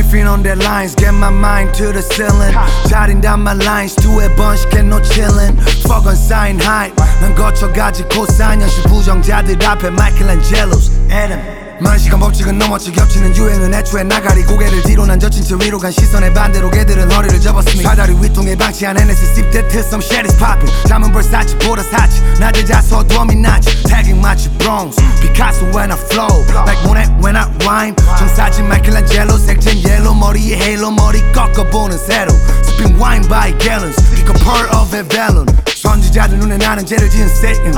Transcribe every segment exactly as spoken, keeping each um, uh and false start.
Riffing on their lines, get my mind to the ceiling. Jotting down my lines, 두 해 번씩 no chillin'. Fuck on sign hype, 난 거쳐가지 코사인 현실 부정자들 앞에 마이클란젤로's Adam. 만 시간 법칙은 넘었지 겹치는 유행은 애초에 나가리 고개를 뒤로 난 젖힌 채 위로 간 시선의 반대로 걔들은 허리를 접었으니 사다리 위통에 방치한 에너지 sip that till some shit is popping. 잠은 벌사치보다 사치 낮에 자서 도움이 나지 tagging 마치 bronze Picasso when I flow like Monet when I rhyme 정사진 마이클란젤로 색진 옐로 머리에 헤일로 머리 꺾어보는 새로 Sipping wine by gallons Pick a pearl of a vellum 선지자들 눈에 나는 죄를 지은 Satan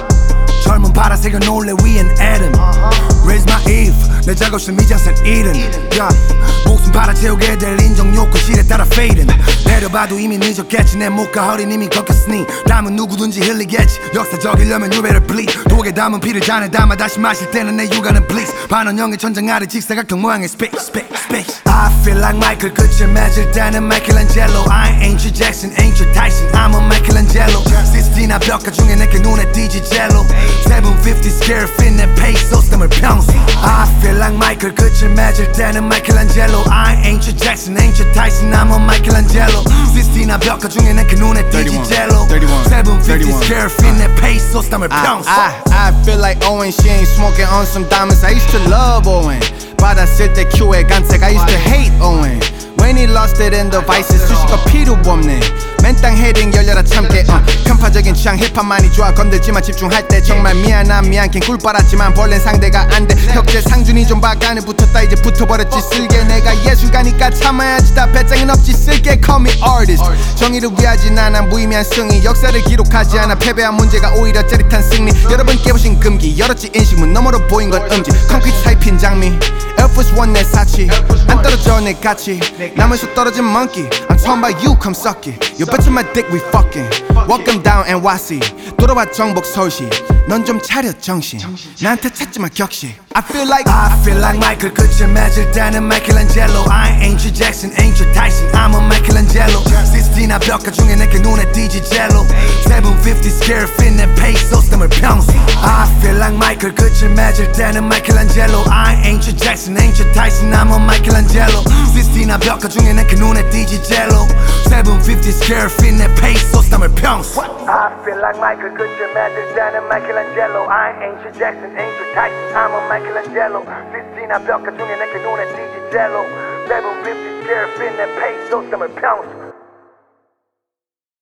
젊은 파란색은 올레 위엔 Adam Raise my Eve 내 작업실 미장센 Eden yeah. 목숨 팔아채우게 될 인정 욕구 실에 따라 fading 내려봐도 이미 늦었겠지 내 목과 허리는 이미 꺾였으니 남은 누구든지 흘리겠지 역사적이려면 you better bleed 독에 담은 피를 잔에 담아 다시 마실 때는 내 육아는 bleeds 반원형의 천장 아래 직사각형 모양의 space space space I feel like 마이클 끝을 맺을 때는 마이클란젤로 I ain't you Jackson ain't you Tyson I'm a Michelangelo 시스티나 벽화 중에 내게 눈에 띄지 젤로 seven fifty square feet 내 페이소 스tam을 평소 I feel like 마이클 끝을 맺을 때는 마이클란젤로 I ain't you Jackson ain't you Tyson I'm a Michelangelo 시스티나 벽화 중에 내게 눈에 띄지 젤로 seven fifty square feet 내 페이소 스tam을 평소 I, I, I feel like Owen she ain't smoking on some diamonds I used to love Owen 받았을 때 큐에 간색 I used to hate Owen When he lost it in the vices 수식어 필요 없네 맨땅 헤딩 열려라 참깨 uh. 편파적인 취향 힙합만이 좋아 건들지만 집중할 때 정말 미안한 미안캔 꿀 빨았지만 벌레는 상대가 안돼 혁재 상준이 좀 바간에 붙었다 이제 붙어버렸지 쓸게 내가 예술가니까 참아야지 다 배짱은 없지 쓸게 Call me artist 정의를 위하진 않아 무의미한 승리 역사를 기록하지 않아 패배한 문제가 오히려 짜릿한 승리 여러분 깨보신 금기 열었지 인식문 너머로 보인 건 음지 콘크리트 사이핀 장미 Airforce One 내 사치 안 떨어져 내 가치 남에서 떨어진 monkey I'm talking about you come suck it You bet you my dick we fucking Welcome down N Y C 돌아와 정복 서울시 넌 좀 차려 정신 나한테 찾지마 격식 I feel like I feel like 마이클 끝을 맺을 때는 마이클란젤로 I ain't you Jackson ain't you Tyson I'm a Michelangelo 시스티나 벽화 중에 내게 눈에 띄지 젤로 seven fifty square feet 내 페이소 스tam을 평소 I feel like 마이클 끝을 맺을 때는 마이클란젤로 I ain't you Jackson ain't you Tyson I'm a Michelangelo 시스티나 벽화 중에 내게 눈에 띄지 젤로 seven fifty square feet 내 페이소 스tam을 평소 I feel like 마이클 끝을 맺을 때는 마이클란젤로 I ain't you Jackson ain't you Tyson I'm a Michelangelo 시스티나 벽화 중에 내게 눈에 띄지 젤로 seven fifty square feet 내 페이소 스tam을 평소